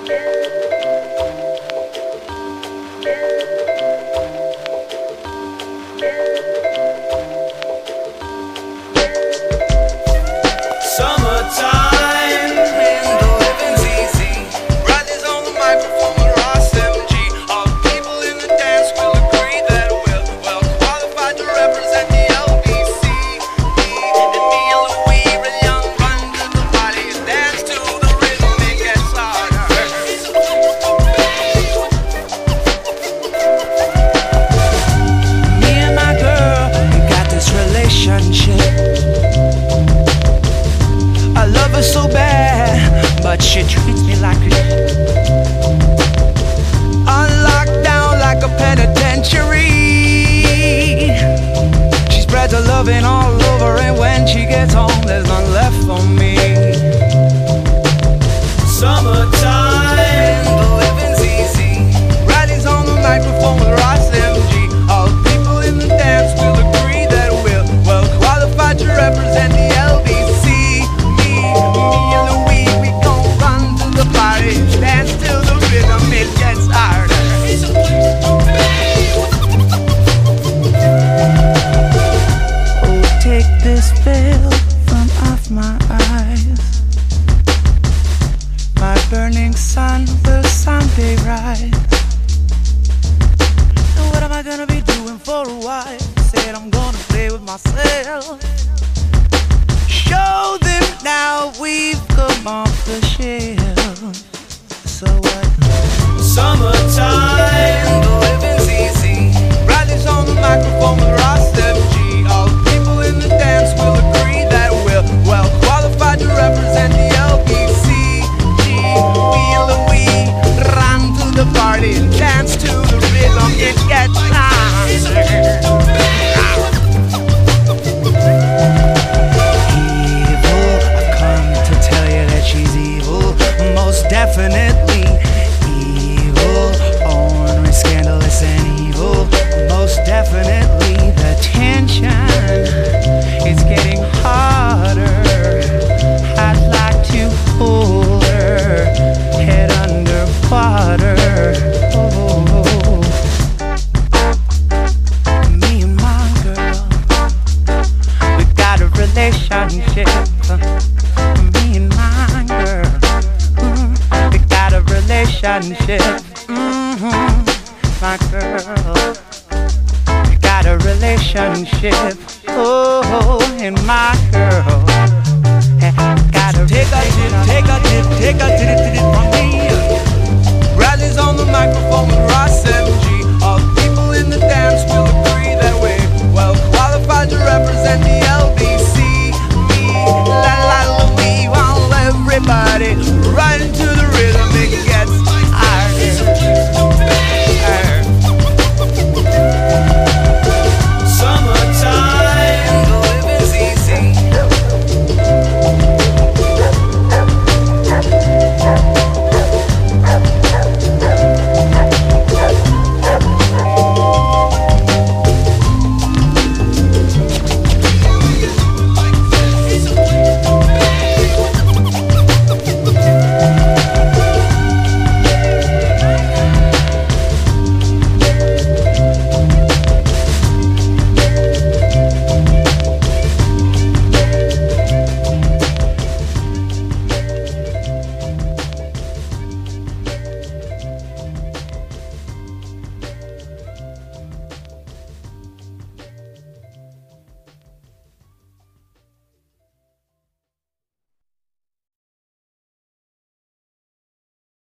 I love her so bad, but she treats me like a unlocked down like a penitentiary. She spreads her loving all over, and when she gets home, there's none left for me. Summertime, the living's easy. Riley's on the microphone with Ross MG. All the people in the dance will agree that we're well qualified to represent the LBC. Me and Louis, we gon' run to the party, dance till the rhythm it gets harder. Oh, take this veil from off my eyes. My burning sun will someday rise. And what am I gonna be doing for a while? Said I'm gonna play with myself. Show them now we've come off the shelf. So what? Summertime, the living's easy. Riley's on the microphone with Ross MG. All the people in the dance will agree that we're well qualified to represent the LBC. Me and Louis run to the party and dance to the rhythm. It gets louder. Evil, I've come to tell you that she's evil. Most definitely evil. Ornery, scandalous, and evil. Most definitely the tension is getting harder. I'd like to hold her head underwater. Oh, me and my girl, we got a relationship. Me and my girl, we got a relationship. My girl, we got a relationship. Oh, and my girl, got a take a dip, take a dip, take a dip.